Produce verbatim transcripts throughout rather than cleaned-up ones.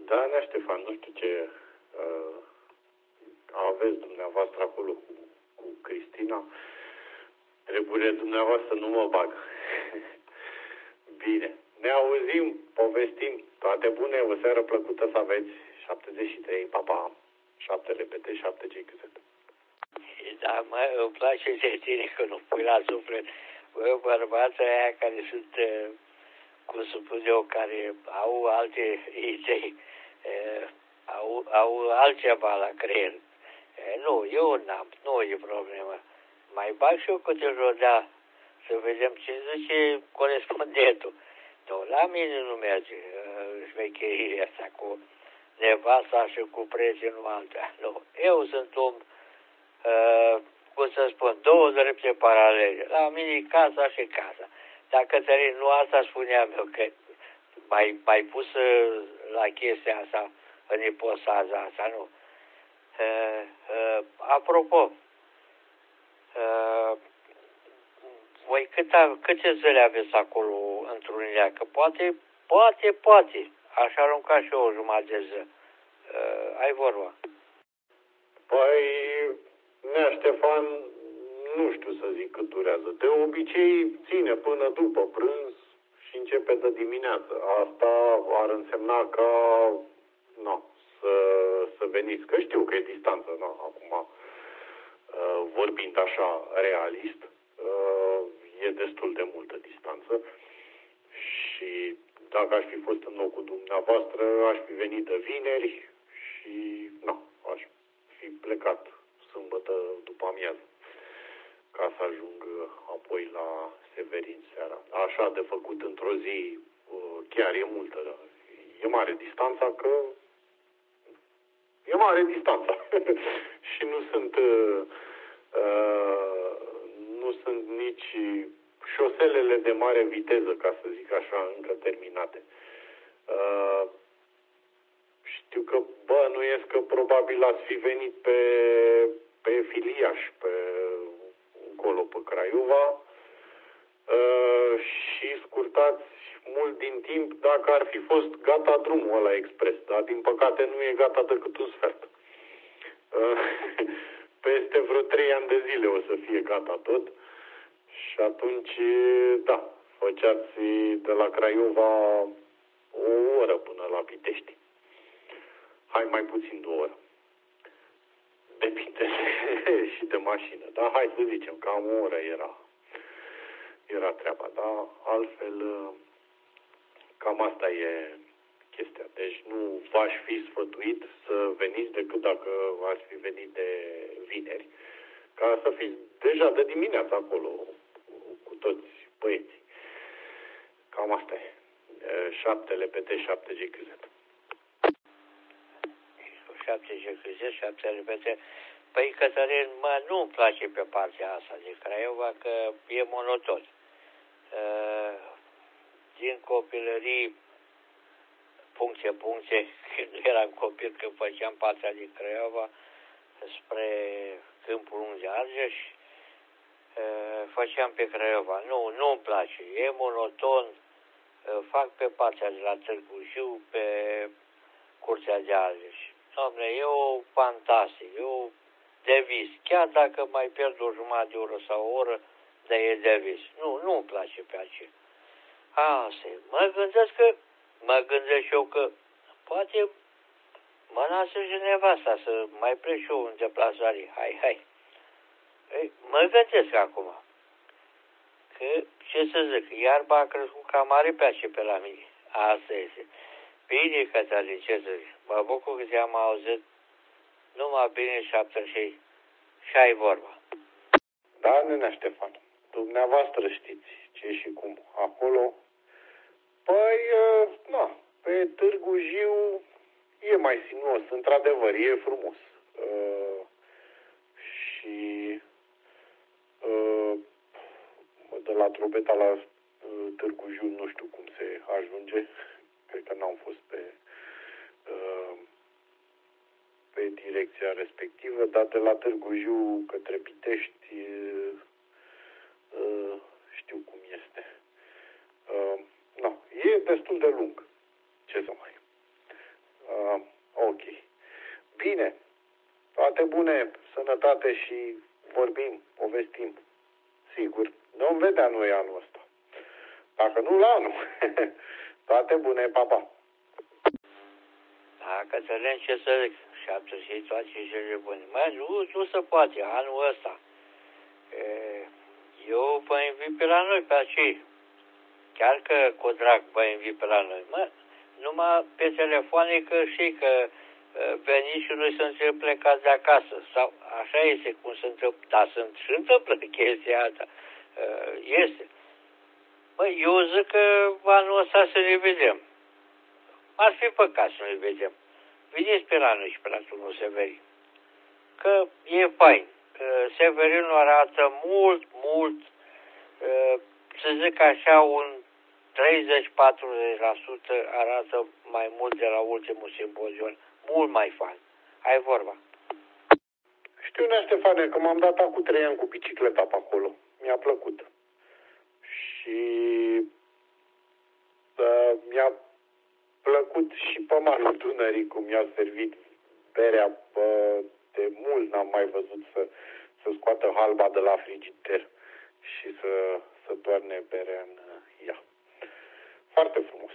Da, Nea Ștefan, nu știu ce uh, aveți dumneavoastră acolo cu, cu Cristina. Treburile dumneavoastră nu mă bag. Bine. Ne auzim, povestim. Toate bune, o seară plăcută să aveți. șaptezeci și trei, papa. șapte repete, șapte G Q Z. Da, mă, îmi place de tine că nu pui la suflet. Bă, bărbații aia care sunt, cum să spun eu, care au alte idei, au, au altceva la creier. Nu, eu n-am, nu e problemă. Mai bag și eu câte jodea să vedem ce zice corespondentul. Nu, la mine nu merge șmecheria asta cu nevasta și cu prietenul alta. Nu, eu sunt om, uh, cum să spun, două drepte paralele. La mine e casa și casa. Dacă Cătălin, nu asta spuneam eu, că mai, mai pus la chestia asta, în ipostaza asta, nu. Uh, uh, apropo, uh, voi câte, câte zile aveți acolo întrunirea? Că poate, poate, poate. Aș arunca și eu o jumătate de zi. Uh, ai vorba. Păi, Nea Ștefan, nu știu să zic cât durează. De obicei ține până după prânz și începe de dimineață. Asta ar însemna ca, no, să, să veniți. Că știu că e distanță, no, acum, uh, vorbind așa realist, uh, e destul de multă distanță și dacă aș fi fost în locul dumneavoastră, aș fi venit de vineri și, nu, aș fi plecat sâmbătă după amiază ca să ajung apoi la Severin seara. Așa de făcut într-o zi chiar e multă, da. E mare distanța că e mare distanța și nu sunt uh, nu sunt nici șoselele de mare viteză, ca să zic așa, încă terminate. Uh, știu că bănuiesc că probabil ați fi venit pe, pe Filiaș, pe încolo pe Craiova uh, și scurtați mult din timp dacă ar fi fost gata drumul ăla expres, dar din păcate nu e gata decât un sfert. Uh, peste vreo trei ani de zile o să fie gata tot și atunci, da, făceați de la Craiova o oră până la Pitești. Hai, mai puțin două ore. Depinde și de mașină. Dar hai să zicem, cam o oră era, era treaba. Dar altfel, cam asta e chestia. Deci nu v-aș fi sfătuit să veniți decât dacă ați fi venit de vineri, ca să fiți deja de dimineață acolo cu toți băieții. Cam asta e. șapte L P T, șapte G Q Z. șapte G Q Z, șapte L P T. Păi, Cătălin, mă, nu-mi place pe partea asta de Craiova, că e monoton. Din copilării, puncte, puncte, când eram copil, când făceam partea din Craiova, spre Câmpul Lung de Argeș, făceam pe Craiova. Nu, nu-mi place, e monoton. Fac pe partea de la Târgu Jiu, pe Curtea de Argeș. Doamne, e o fantastic, e o de vis. Chiar dacă mai pierd o jumătate de oră sau o oră, dar e de vis. Nu, nu-mi place pe aceea. Asta e. Mă gândesc că, mă gândesc eu că poate mă lasă și nevasta să mai plec și eu în deplasare. Hai, hai. Ei, mă gândesc acum. Că, ce să zic, iarba a crescut cam aripeace pe la mine. Asta este. Bine, Cătălin, ce să zic. Mă bucur că te-am auzit. Numai bine șapte și și ai vorba. Da, Nenea Ștefan. Dumneavoastră știți ce și cum. Acolo, păi, na, pe Târgu Jiu e mai sinuos. Într-adevăr, e frumos. Uh, și uh, de la Drobeta la uh, Târgu Jiu nu știu cum se ajunge. Cred că n-am fost pe uh, pe direcția respectivă, dar de la Târgu Jiu către Pitești uh, știu cum este. Uh, no, e destul de lung. Ce să mai... bine. Toate bune, sănătate și vorbim, povestim. Sigur, nu vom vedea noi anul ăsta. Dacă nu, la anul. Toate bune, papa. Da, Cătălin, ce să zic? Și atunci și toate cele bune. Mă, nu, nu se poate, anul ăsta. E, eu vă invit pe la noi, pe acei. Chiar că cu drag vă invit pe la noi. Mă, numai pe telefoane că și că veniți și noi sunt plecați de acasă. Sau așa este cum se întâmplă. Dar se întâmplă chestia asta. Este. Băi, eu zic că anul ăsta să ne vedem. Ar fi păcat să ne vedem. Veniți pe la noi și pe la turnul Severin. Că e fain. Severinul arată mult, mult, să zic așa, un treizeci-patruzeci la sută arată mai mult de la ultimul simpozion. Mult mai fain. Ai vorba. Știu, Nea Ștefane, că m-am dat acum trei ani cu bicicleta pe acolo. Mi-a plăcut. Și uh, mi-a plăcut și pe malul Dunării, cum mi-a servit berea. Uh, de mult n-am mai văzut să, să scoată halba de la frigider și să, să toarne berea în ea. Foarte frumos.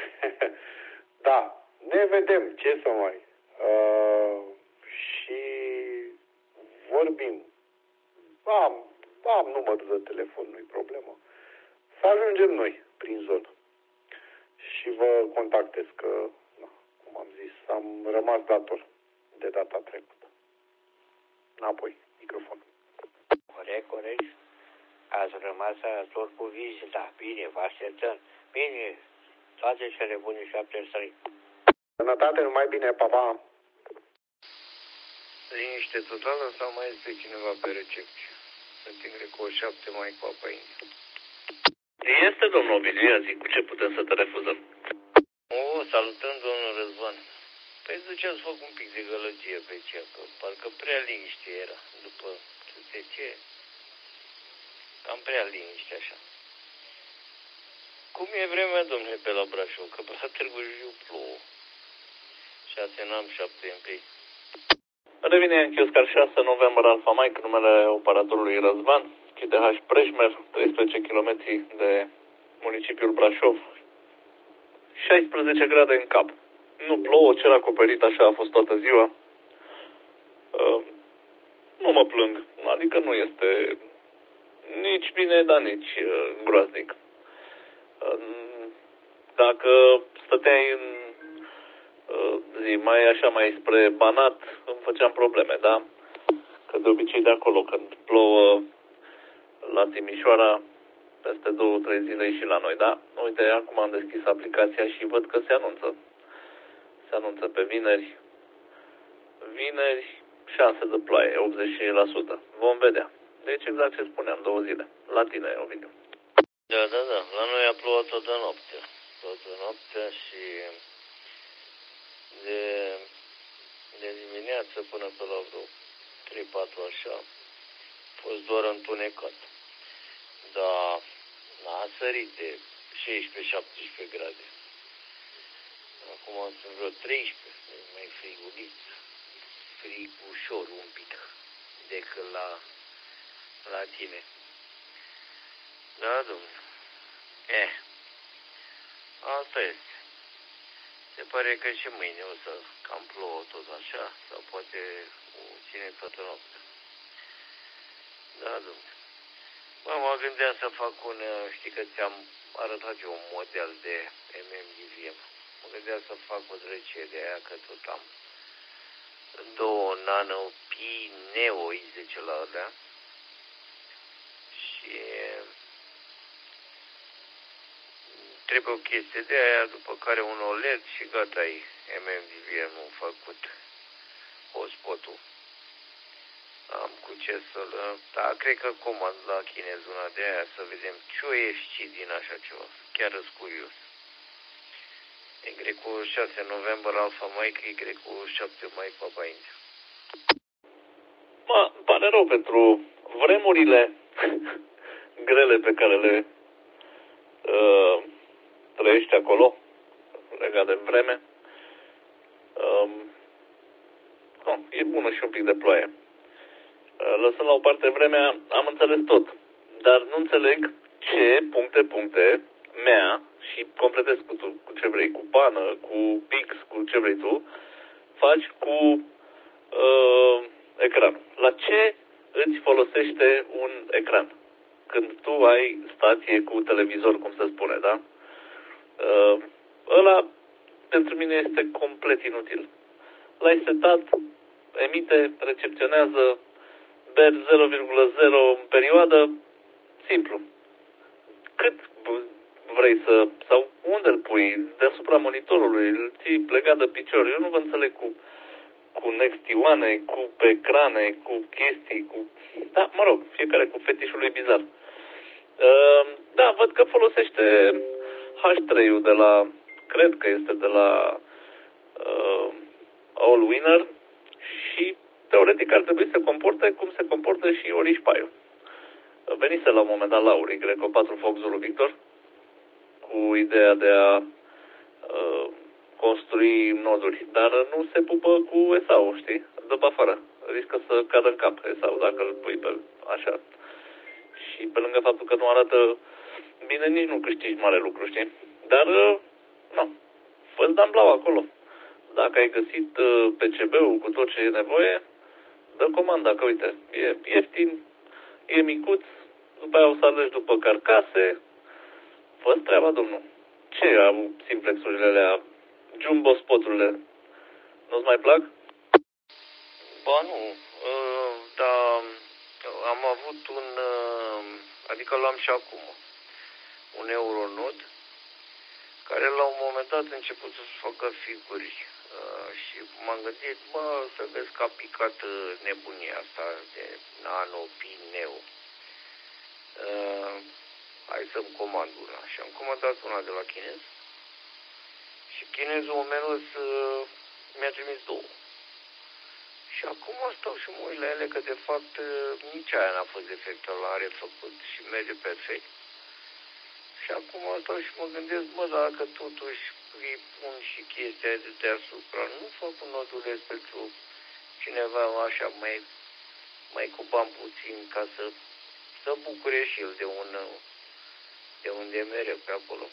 Da, ne vedem, ce să mai. Uh, și vorbim. Am, am numărul de telefon, nu-i problemă. Să ajungem noi prin zonă. Și vă contactez că, na, cum am zis, am rămas dator de data trecută. Înapoi, microfon. Corect, corect. Ați rămas dator cu vizita. Bine, vă așteptăm. Bine, toate cele bune și șapte trei. Sănătate, numai bine, papa. Liniște totală sau mai este cineva pe recepție? Sunt în Greco șapte mai cu apa India. Este, domnul Ovidiu, zic, cu ce putem să te refuzăm? O, salutăm, domnul Răzvan. Păi ziceați, fac un pic de gălăgie pe cea, că parcă prea liniște era, după ce ce, cam prea liniște așa. Cum e vremea, domnule, pe la Brașov? Că pe la Târgu Jiu plouă. șase n-am, șapte în plei. Revine în Chioscar șase, noiembrie Alfa Mike, numele operatorului Răzvan, K T H Preșmer, treisprezece kilometri de municipiul Brașov, șaisprezece grade în cap. Nu plouă, cer acoperit, așa a fost toată ziua. Uh, nu mă plâng, adică nu este nici bine, dar nici uh, groaznic. Uh, dacă stăteai în uh, zi mai așa, mai spre Banat, îmi făceam probleme, da? Că de obicei de acolo, când plouă la Timișoara, peste două, trei zile și la noi, da? Uite, acum am deschis aplicația și văd că se anunță. Se anunță pe vineri. Vineri, șanse de ploaie, optzeci și cinci la sută. Vom vedea. Deci exact ce spuneam, două zile. La tine, Ovidiu. Da, da, da. La noi a plouat toată noaptea. Toată noaptea și de, de dimineață până pe la vreo trei patru așa, a fost doar întunecat. Dar a sărit de șaisprezece șaptesprezece grade. Acum sunt vreo treisprezece, mai frigulit. Frig ușor un pic decât la, la tine. Da, domnule. Eh, asta este. Se pare că și mâine o să cam plouă tot așa, sau poate o ține toată noaptea. Da, domnule. Mă, mă gândeam să fac un, știi că ți-am arătat eu un model de M M D V M. Mă gândeam să fac o drăcie de aia, că tot am două nano pi neo, îi zice la alea. Și trebuie o chestie de aia, după care un O L E D și gata, e M M D V M-ul făcut, hotspot-ul. Am cu ce să-l... Da, cred că comand la chinez una de aia, să vedem ce o ieși din așa ceva. Chiar îs curios. Y șase noiembrie Alfa Mike, Y șapte mai Papa India. Mă, pare rău pentru vremurile grele pe care le uh, trăiești acolo, legat de vreme. Um, oh, bună și un pic de ploaie. Lăsând la o parte vremea, am înțeles tot. Dar nu înțeleg ce puncte, puncte, mea, și completez cu, tu, cu ce vrei, cu pană, cu pix, cu ce vrei tu, faci cu uh, ecranul. La ce îți folosește un ecran? Când tu ai stație cu televizor, cum se spune, da? Uh, ăla, pentru mine, este complet inutil. L-ai setat, emite, recepționează, ber zero virgulă zero în perioadă, simplu. Cât vrei să, sau unde îl pui, deasupra monitorului, îl ții legat de picior. Eu nu vă înțeleg cu, cu nextioane, cu ecrane, cu chestii, cu... Da, mă rog, fiecare cu fetișul lui bizar. Uh, da, văd că folosește H trei-ul de la, cred că este de la uh, All Winner și teoretic ar trebui să se comporte cum se comportă și Oriș Paiu. Venise la un moment dat Lauri Greco patru Fox Zulu Victor cu ideea de a uh, construi noduri, dar nu se pupă cu Esau, știi? Dă pe afară. Riscă să cadă în cap Esau dacă îl pui pe așa. Și pe lângă faptul că nu arată bine, nici nu câștigi mare lucru, știi? Dar, uh, nu. Fă-ți Dan Blau acolo. Dacă ai găsit uh, P C B-ul cu tot ce e nevoie, dă comanda, că uite, e ieftin, e micuț, după aia o să alegi după carcase, fă-ți treaba, domnul. Ce au simplexurile alea, jumbo spoturile, nu-ți mai plac? Ba nu, uh, dar am avut un, uh, adică l-am și acum, un Euronod, care la un moment dat a început să-și facă figuri uh, și m-am gândit, bă, să vezi că a picat nebunia asta de nano, pi, neo. Uh, hai să-mi comand una. Și am comandat una de la chinez și chinezul omenos uh, mi-a trimis două. Și acum stau și mă uit la ele că de fapt nici aia n-a fost defectul, l-a refăcut și merge perfect. Și acum stau și mă gândesc, mă, dacă totuși îi pun și chestia de deasupra, nu fac un noduleț pentru cineva așa mai, mai cu bani puțin ca să, să bucure și el de un, de un D M R pe acolo.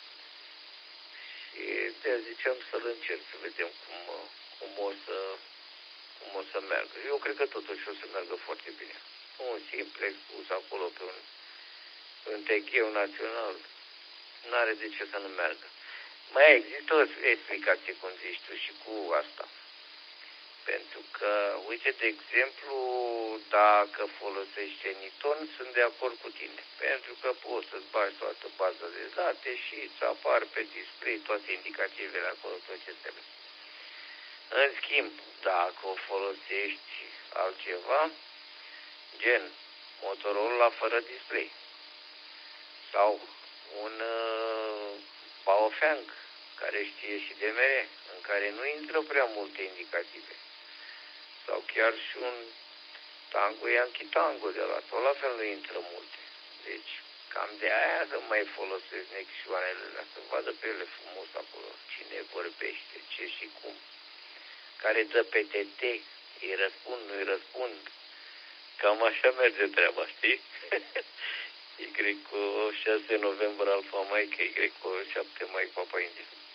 Și de ziceam să-l încerc, să vedem cum, cum o să... cum o să meargă. Eu cred că totuși o să meargă foarte bine. Un simplex pus acolo pe un, pe un techeu național, n-are de ce să nu meargă. Mai există o explicație, cum zici tu, și cu asta. Pentru că, uite, de exemplu, dacă folosești Niton, sunt de acord cu tine. Pentru că poți să-ți bagi toată baza de date și îți apar pe display toate indicativele acolo, tot ce trebuie. În schimb, dacă o folosești altceva, gen Motorola fără display sau un uh, Baofeng care știe și D M R, în care nu intră prea multe indicative, sau chiar și un Tango Yankee Tango de la tot la fel nu intră multe. Deci, cam de aia să mai folosesc nexioanele alea, să vadă pe ele frumos acolo cine vorbește, ce și cum. Care dă P T T, îi răspund, nu-i răspund. Cam așa merge treaba, știi? Y cu șase noiembrie Alfa Maică, Y cu șapte Mai Papa India.